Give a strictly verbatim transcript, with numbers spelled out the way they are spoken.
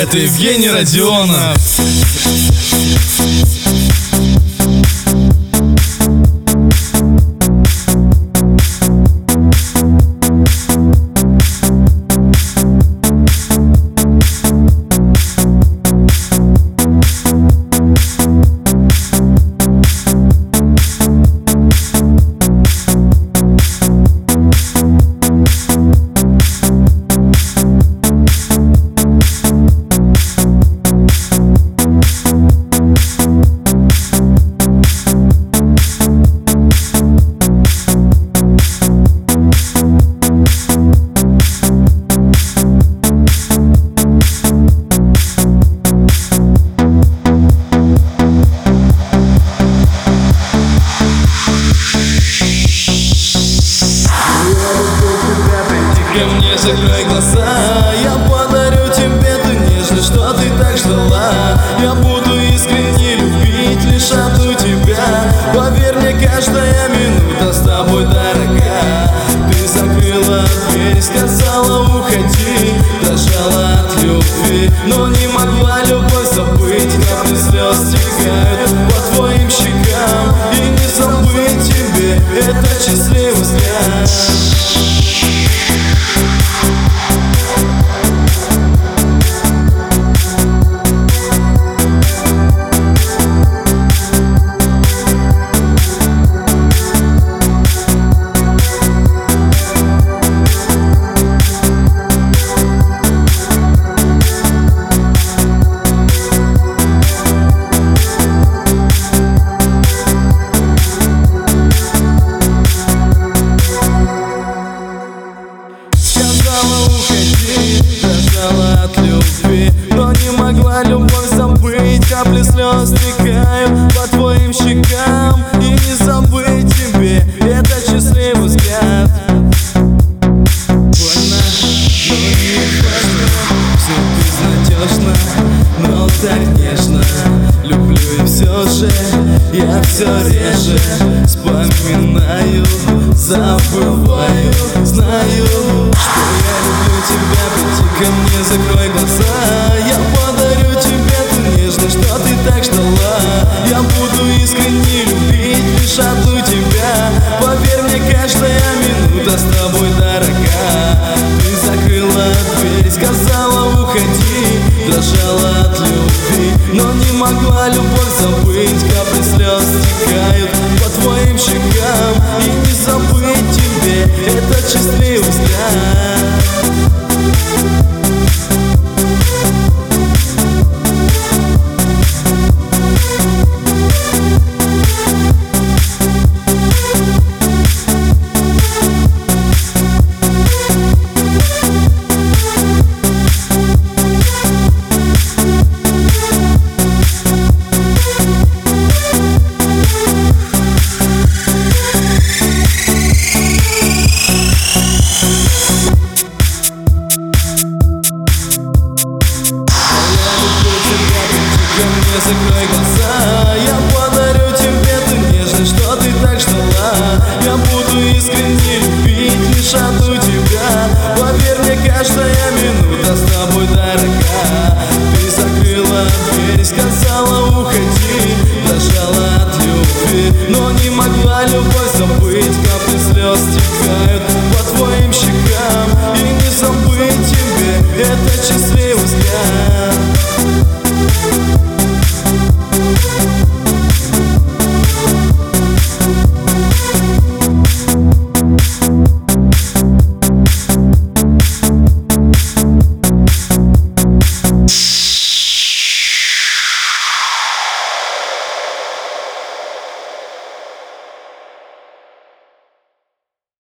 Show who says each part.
Speaker 1: Это Евгений Родионов.
Speaker 2: Ко мне закрой глаза, я подарю тебе ту нежность, что ты так ждала. Я буду искренне любить лишь одну тебя. Поверь мне, каждая минута с тобой дорога. Ты закрыла дверь, сказала уходи, дрожала от любви, но не могла любовь забыть. Капли слез стекают по твоим щекам, и не забыть тебе этот счастливый взгляд. Дрожала от любви, но не могла любовь забыть. Капли слез стекают по твоим щекам, и не забыть тебе этот счастливый взгляд. Больно, но не важно, все безнадежно, но так нежно. Люблю и все же я все реже вспоминаю, забываю, знаю, что я люблю тебя. Приди ко мне, закрой глаза, я подарю тебе ту нежность, что ты так ждала. Я буду искренне любить лишь одну тебя. Поверь мне, каждая минута с тобой дорога. Ты закрыла дверь, сказала уходи, дрожала от любви, но не могла любовь забыть. Капли слез стекают по твоим щекам, и не забыть тебе этот счастливый взгляд. Ко мне закрой глаза, я подарю тебе ту нежность, что ты так ждала. Я буду искренне любить лишь одну тебя. Поверь мне, каждая минута с тобой дорога.